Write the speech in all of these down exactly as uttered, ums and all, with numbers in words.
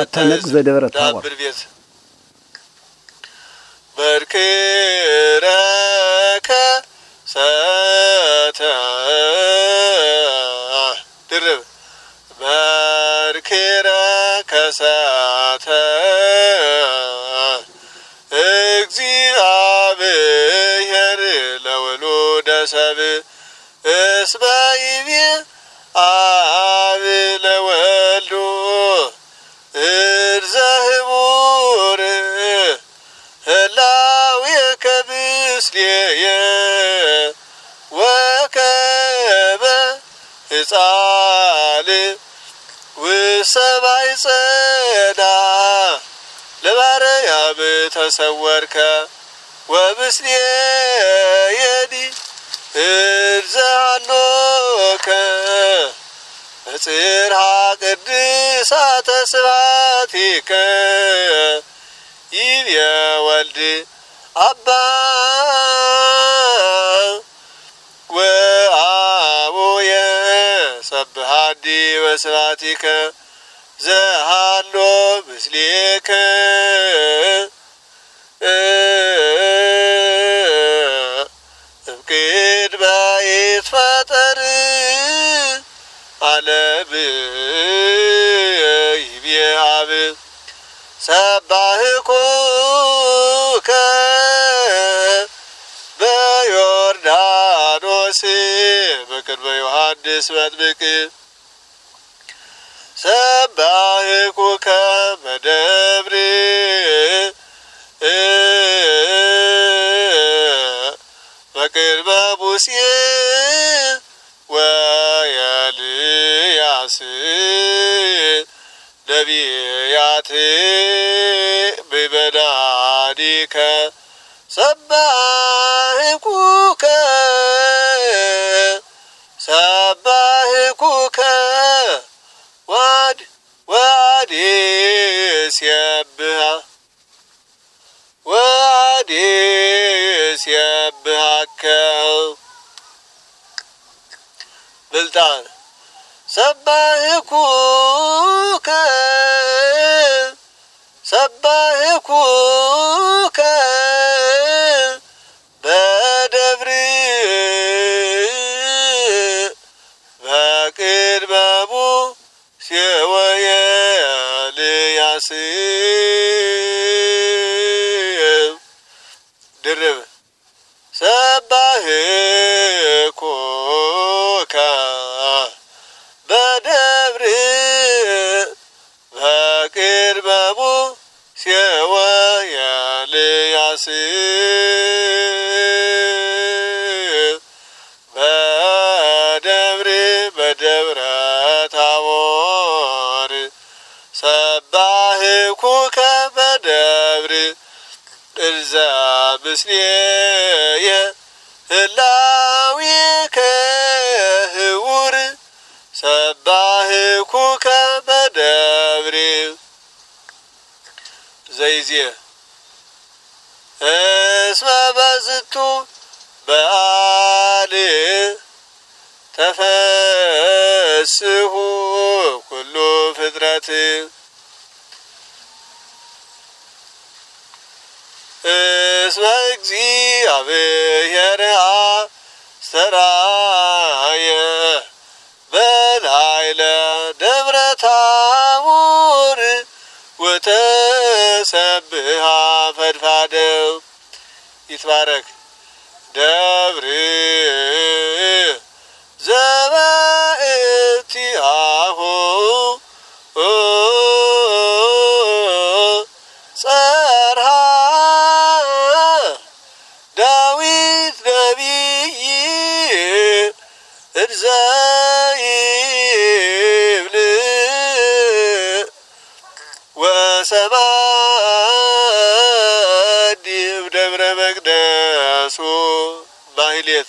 ተነግ ዘደብረ ታወር በርክረከ ሰተ ድርብ በርክረከ ሰተ እግዚአብሔር ለወሉደ ሰብእ እስመ ይቤ አብ ለወልዱ እርዘህቡር ህላዌከ ምስሌየ ወከመ ሕፃን ውሰባይ ጸና ለባርያም ተሰወርከ ወምስሌየኒ እርዛሎከ በጽርሐ ቅድሳተ ስብሐቲከ ይቤ ወልድ አባ ወአቡየ ሰብሐኒ ወስብሐቲከ ዘሃሎ ምስሌከ እምቅድመ ይትፈጠር ዓለም ይቤ አብ ሰባህኩከ በዮርዳኖስ በቅድመ ዮሐንስ መጥምቅ ሰባህኩከ በደብር በቅድመ ሙሴ ወኤልያስ ነቢያት በመናኒከ ሰባህኩከ ሰባህኩከ ዋድ ዋዲ ሲያብሃ ዋዲ ሲያብሃከ ብልጣን ሰባህኩከ ሰባህኩከ በደብር በቅድመ ሙሴ ወኤልያስ ድርብ ሰባህኩከ በደብር በቅድመ ሙሴ ወኤልያስ በደብር በደብረ ታቦር ሰባህኩከ በደብር እርዛ ምስሌየ ህላዌከ ህውር ሰባህኩከ በደብር ዘይዜ እስመ በዝቱ በዓል ተፈስሑ ኩሉ ፍጥረት እስመ እግዚአብሔር አስተርአየ በላዕለ ደብረ ታቦር ወተሰብሐ ፈድፋደ ይትባረክ ደብር ዘበእቲአሁ ጸርሐ ዳዊት ነቢይ እንዘ ይብል ወሰማኒ እምደብረ መቅደሱ ማህሌት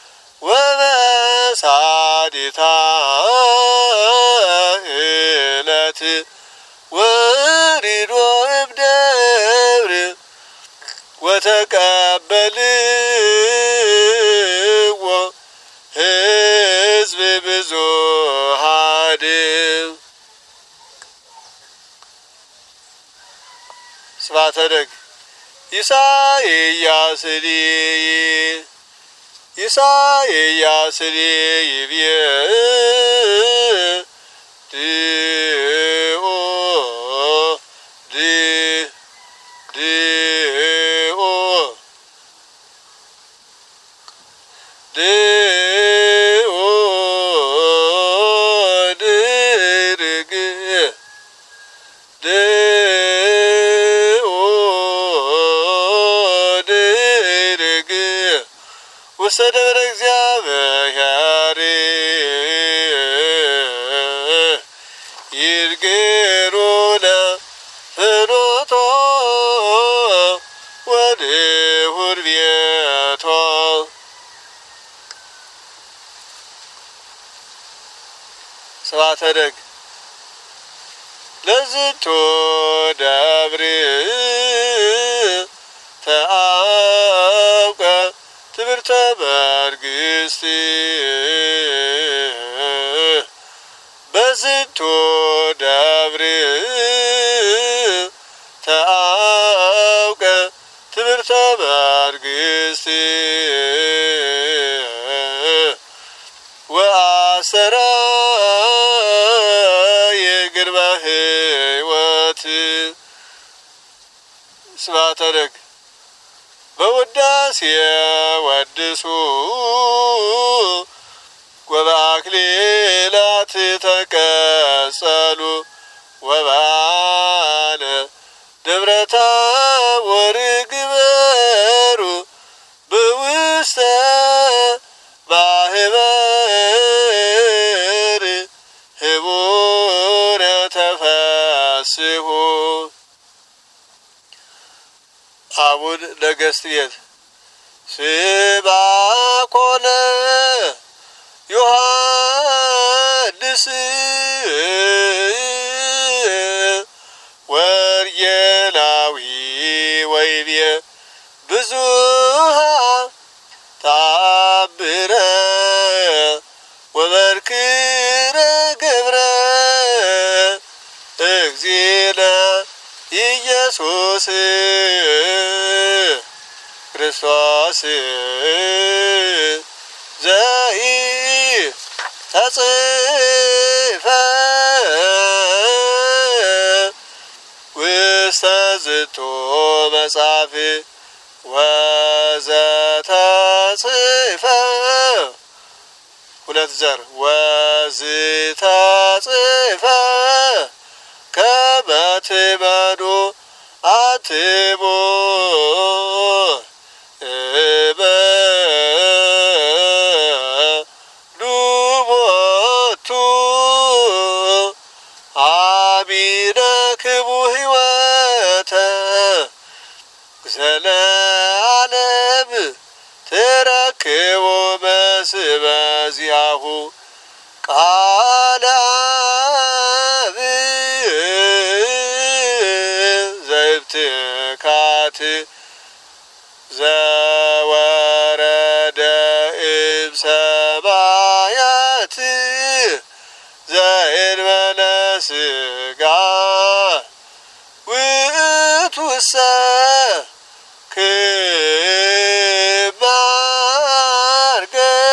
ወበሳዲታ ዕለት ወሪዶ እምደብር ወተቀበልዎ ሕዝብ ብዙኃን ስብሐተ ነግ ኢሳይያስ ኢሳይያስ ይብየ ድኦ ድኦ ድኦ ድርግ ድኦ ድርግ ውስተ ደብረ እግዚአብሔር ይርግሩነ ፍኖቶ ወድሁር ቤቶ ስብሐተ ነግ ለዝንቱ ደብር ተአውቀ ትምህርተ መንግሥት በዝንቱ ደብር ተአውቀ ትምህርተ መንግሥት ወአሰራ የግርማ ሕይወት ስብሐተ ነግ በውዳሴ ወድሱ ወበአክሊላት ተቀጸሉ ወባነ ደብረ ታቦር ግበሩ በውስተ ማህበር ህቡረ ተፈስሑ አቡነ ነገሥት ቤት ስብሐኮነ ዮሐንስ ወርጌላዊ ወይቤ ብዙኃ ተአምረ ወመንክረ ገብረ እግዚእነ ኢየሱስ ክርስቶስ ዘኢተጽሕፈ ውስተ ዝንቱ መጽሐፍ ወዘተጽሕፈ ሁለት ዘር ወዘተጽሕፈ ከመ ትመኑ አትሙ ኑቦቱ አሚነክሙ ሕይወተ ዘለዓለም ትረክቡ በስመ ዚአሁ ቃለ አብ ዘእብትካት ዘወረደ እምሰማያት ዘእንበለ ሥጋ ውእቱሰ ክማርገ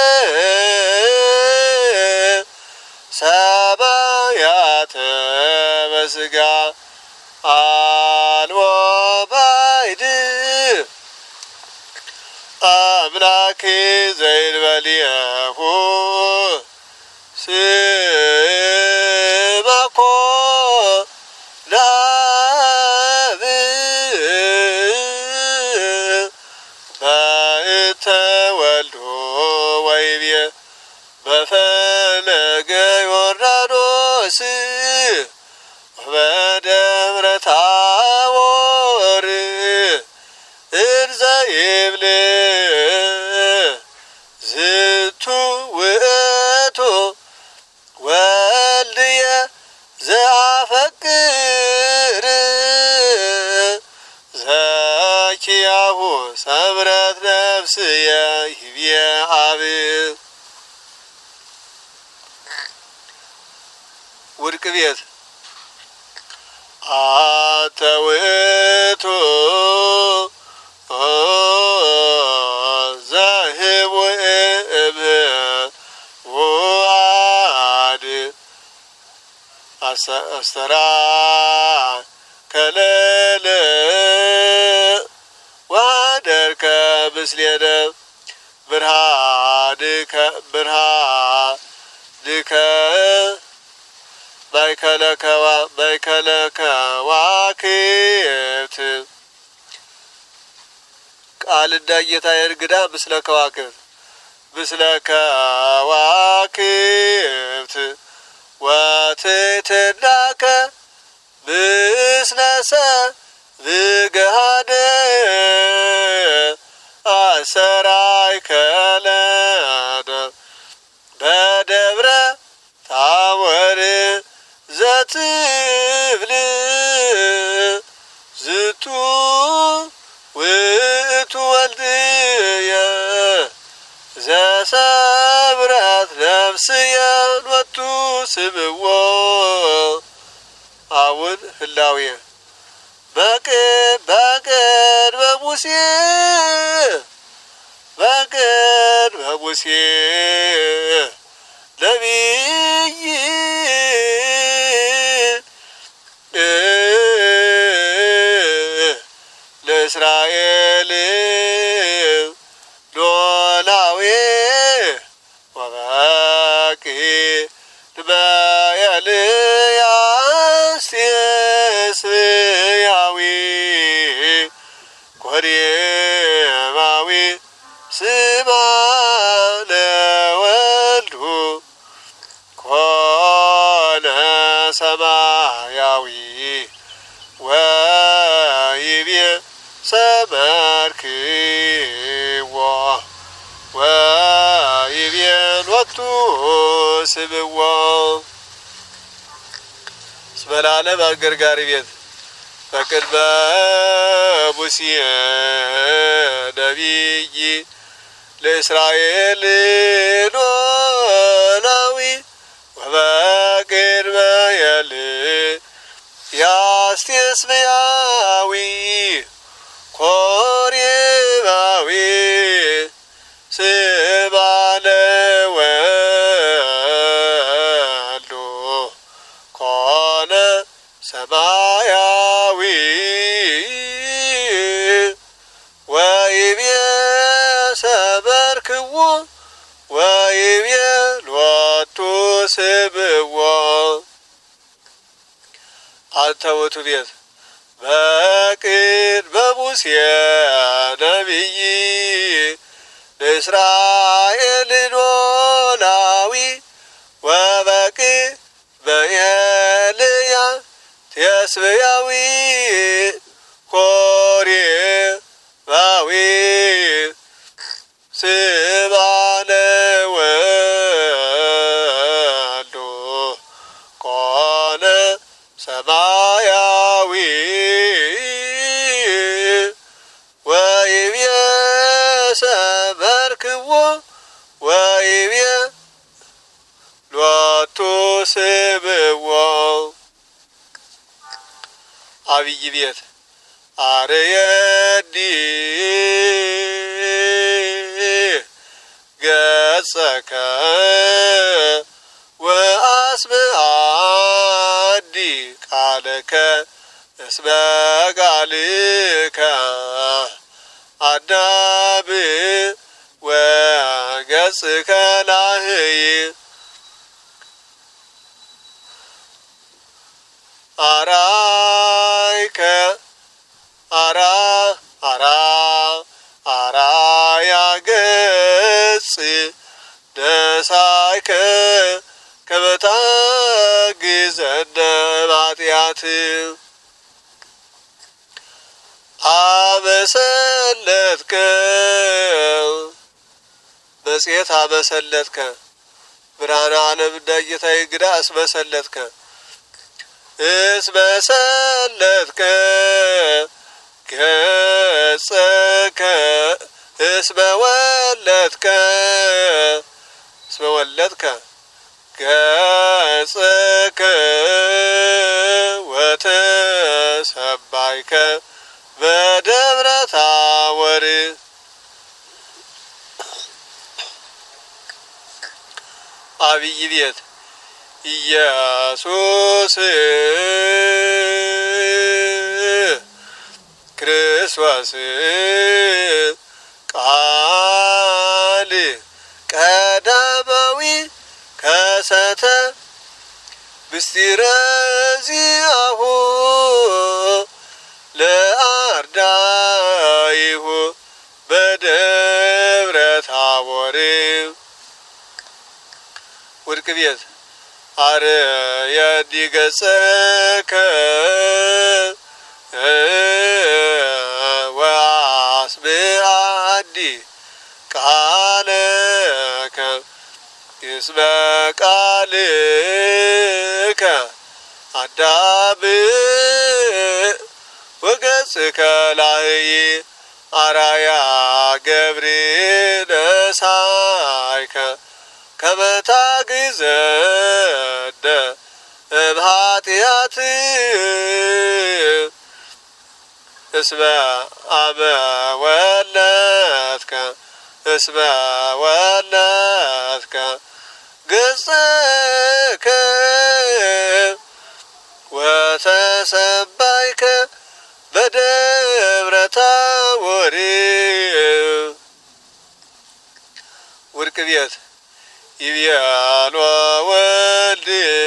ሰማያተ በሥጋ አልቦ ባዕድ አምላክ ዘእንበሌሁ ስብሐኮ ለአብ በእንተ ወልዱ ወይቤ በፈለገ ዮርዳኖስ በደብረ ታቦር እንዘ ይብል ዝንቱ ውእቱ ወልድየ ዘአፈቅር ዘኪያሁ ሰምረት ነፍስየ ይቤ አብ ውድቅ ቤት አንተ ውእቱ ውእቱ ዘህቡ እብዋድ አስተራ ከለለ ዋደርከ ምስሌነ ብርሃድከ ብርሃድከ ማእከለ ከዋክብት ቃል እንዳጌታዬ እንግዳ ምስለ ከዋክብት ምስለ ከዋክብት ወትሕትናከ ምስለ ሰብእገሃደ አሰራይከ ለነ በደብረ ታቦር ዘትብል ዝቱ ውእቱ ወልድየ ዘሰብረት ነፍስየ ሎቱ ስምዎ አቡን ህላዌ በቅድመ ሙሴ በቅድመ ሙሴ ነቢይ ለእስራኤል ሎላዌ ወበቅድመ ኤልያስ የስያዊ ኮሬማዊ ስማ ለወልዱ ኮነ ሰማያዊ ወይቤ ሰመርክዎ ወይቤ ሎቱ ስምዎ እስመ ለዓለም አንገርጋሪ ቤት በቅድመ ሙሴ ነቢይ ለእስራኤል ሎላዊ ወበቅድመ ኤልያስ የስያዊ ኮሬማዊ ስማ ለወልዱ ኮነ ሰማያዊ ወይቤ ሰመርክዎ ወይቤ ሎቱ ስምዎ አንተ ውእቱ ቤት በቅድመ ሙሴ ነቢይ ለእስራኤል ሎላዊ ወበቅድመ ኤልያስ የስያዊ ኮሬማዊ ስማ ለወልዱ ኮነ ሰማያዊ ወይቤ ሰመርክዎ ወይቤ ሎቱ ስምዎ አብይ ቤት አርየኒ ገጸከ ወአስምዓኒ ቃለከ እስመ ቃልከ አዳም ወገጽከ ላህይ አራይከ አራ አራ አራያ ገጽ ደሳይከ ከመ ታግዘነ በኃጢአት አመሰለትከ መጽሔት አመሰለትከ ብርሃነ ዓለም እንዳጌታዬ እንግዳ አስመሰለትከ እስመሰለትከ ገጸከ እስመ ወለድከ እስመ ወለድከ ገጸከ ወተሰባይከ በደብረ ታቦር አብይ ቤት ኢየሱስ ክርስቶስ ቃል ቀዳማዊ ከሰተ ምስጢረ ዚአሁ ለአርዳኢሁ በደብረ ታቦር ውድቅ ቤት አርየዲ ገጸከ ወአስብሐዲ ቃለከ እስመ ቃልከ አዳም ወገጽከ ላህይ አራያ ገብርኤል ሳይከ ከመ ታግዘነ እምኃጢአት እስመ አመ ወለድከ እስመ ወለድከ ገጸከ ወተሰባይከ በደብረ ታቦር ውድቅ ቤት ይቤሎ ወልድ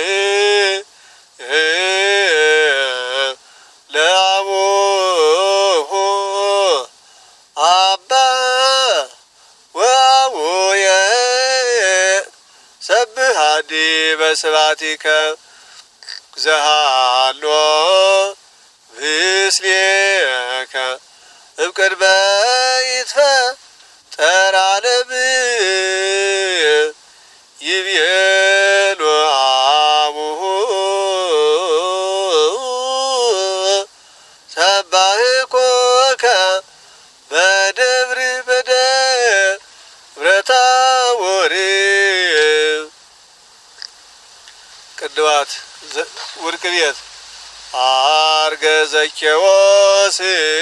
ለአቡሁ አባ ወአቡየ ሰብሐኒ በስብሐቲከ ዘሃሎ ምስሌከ እምቅድመ ይትፈጠር ዓለም ይቤሎ አቡሁ ሰባህኮከ በደብረ በደብረ ታቦር ቅድዋት ውድቅ ቤት አርገ ዘኬዎስ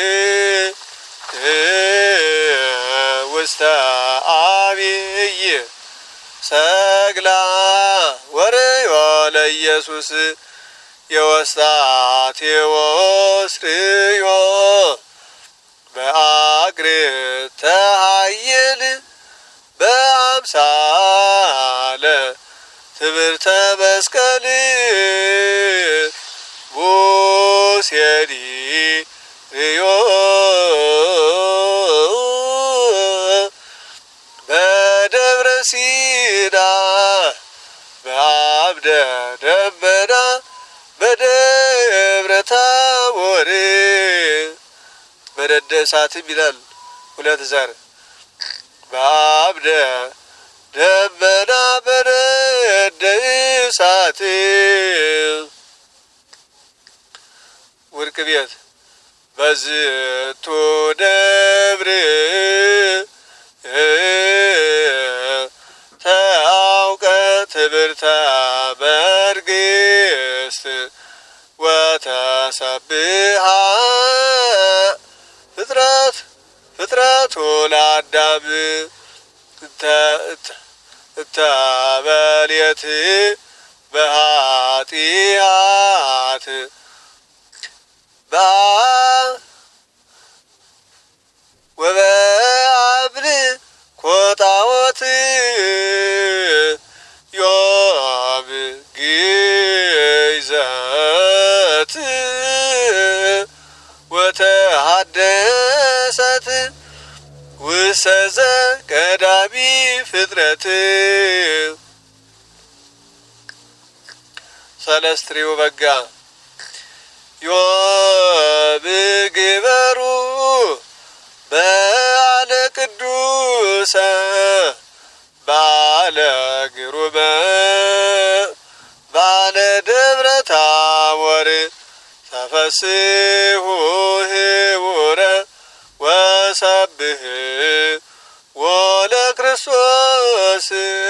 ውስተ አብይ ሰግላ ወርዮ ለኢየሱስ የወስጣቴዎስ ርዮ በአግር ተሃይል በአምሳለ ትምህርተ መስቀል ሙሴኒ ርዮ በደብረ ሲና በአምደ ደመና በደብረ ታቦር በነደ እሳትም ይላል ሁለት ዘር በአምደ ደመና በነደ እሳት ውድቅ ቤት በዝቱ ደብር ታውቀ ትምህርተ መንግሥት ወተሰብሐ ፍጥረት ፍጥረቱ ለአዳም እተበልየት በኃጢአት ወበአብል ኮጣወት ዮም ግይዘት ወተሃደሰት ውሰዘ ቀዳሚ ፍጥረት ሰለስትሪው በጋ ዮም ግበሩ በዓለ ቅዱሰ በዓለ ግሩመ በዓለ ደብረ ታቦር ተፈስሑ ህቡረ ወሰብህ ወለክርስቶስ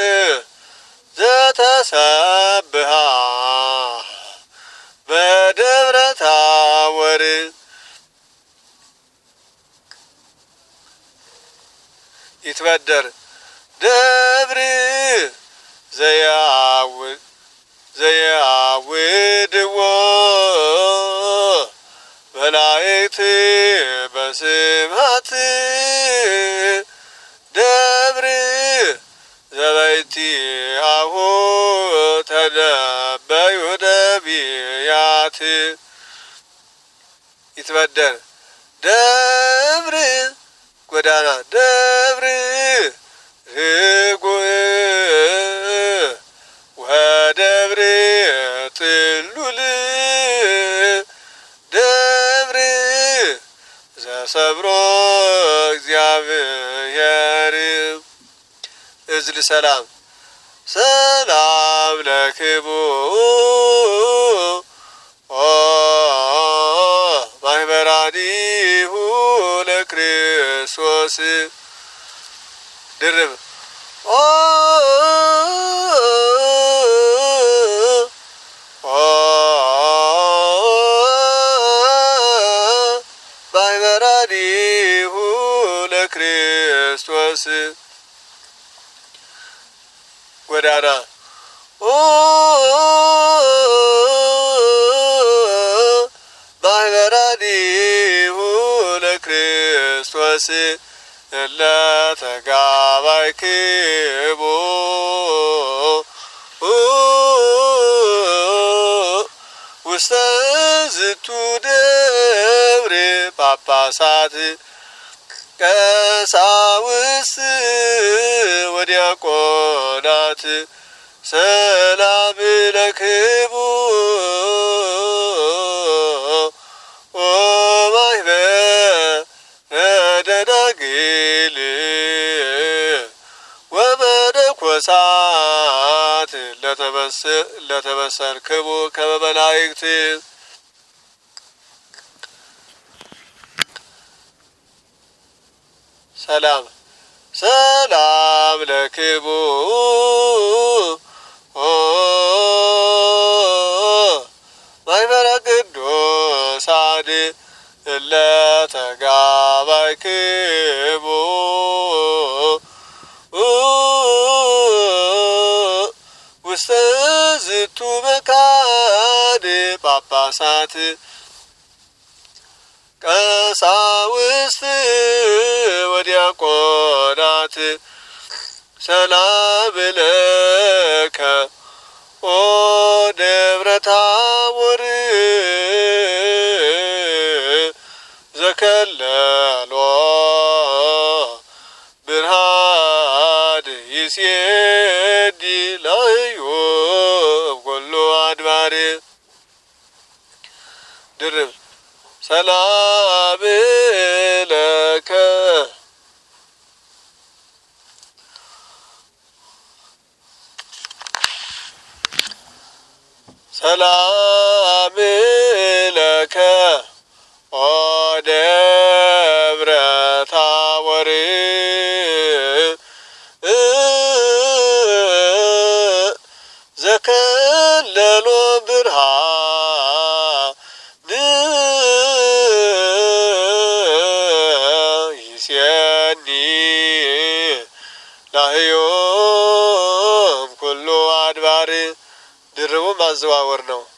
ዘተሰብሐ በደብረ ታቦር ይትበደር ደብር ዘያውድ ዘያውድዎ መላእክት በስብሐት ደብር ዘበይቲአሁ ተነበዩ ነቢያት ይትበደር ደብር ጎዳና ደብር ርጉእ ወደብር ጥሉል ደብር ዘሰብሮ እግዚአብሔር እዝል ሰላም ሰላም ለክሙ ማህበራኒሁ ለክርስቶስ ድርብ ማህበራኒሁ ለክርስቶስ ጎዳና ማህበራኒሁ ለክርስቶስ እለ ተጋባይክሙ ውስተ ዝንቱ ደብር ጳጳሳት ቀሳውስት ወዲያቆናት ሰላም ለክሙ ወማኅበረ ደናግል ወመነኮሳት ለተመሰልክሙ ከመ መላእክት ሰላም ሰላም ለክሙ ማኅበረ ቅዱሳን እለ ተጋባይክሙ ውስተ ዝንቱ መካን ጳጳሳት ቀሳውስት ወዲያቆናት ሰላም ለከ ኦ ደብረ ታቦር ዘከለሎ ብርሃን ይሴዲ ላዩ ኩሉ አድባር ድርብ ሰላም ለከ ሰላም ለከ ኦ ደብረ ታቦር ዘከለሎ ብርሃን ይሴኒ ላህዮም ኩሉ አድባር ድርቡ ማዘዋወር ነው።